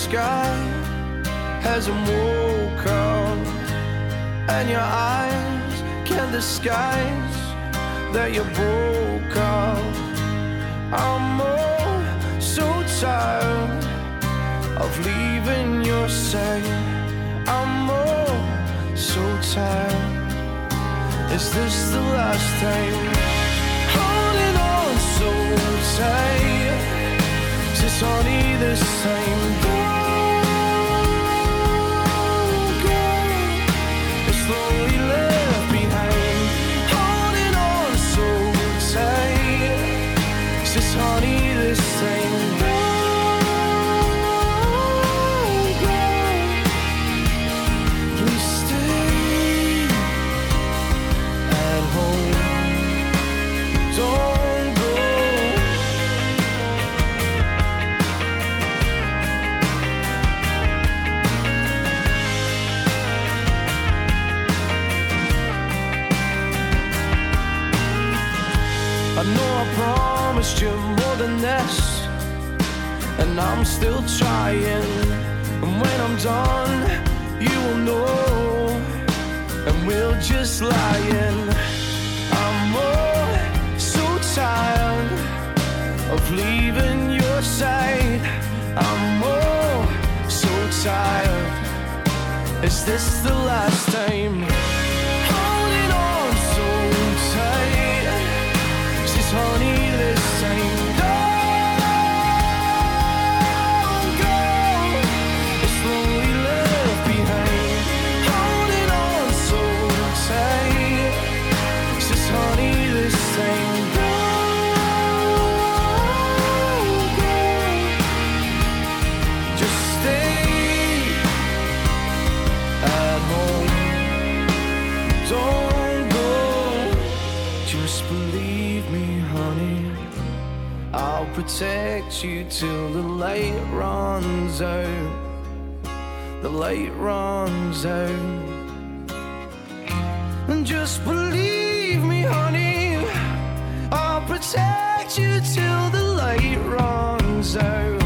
sky hasn't woke up, and your eyes can't disguise that you broke up. I'm so tired of leaving your side. I'm so tired. Is this the last time? Holding on so tight, since honey this time. Don't go, it's slowly left behind. Holding on so tight, since honey this time. Don't go, please stay at home. Don't go. I know I promised you more than this, and I'm still trying. And when I'm done, you will know, and we'll just lying. I'm so tired of leaving your side. I'm so tired. Is this the last time? Holding on so tight, since honey this time. Don't go, it's slowly left behind. Holding on so tight, since honey this time. Don't go, just stay at home. Don't go, just believe me, honey. I'll protect you till the light runs out. The light runs out. And just believe me, honey, I'll protect you till the light runs out.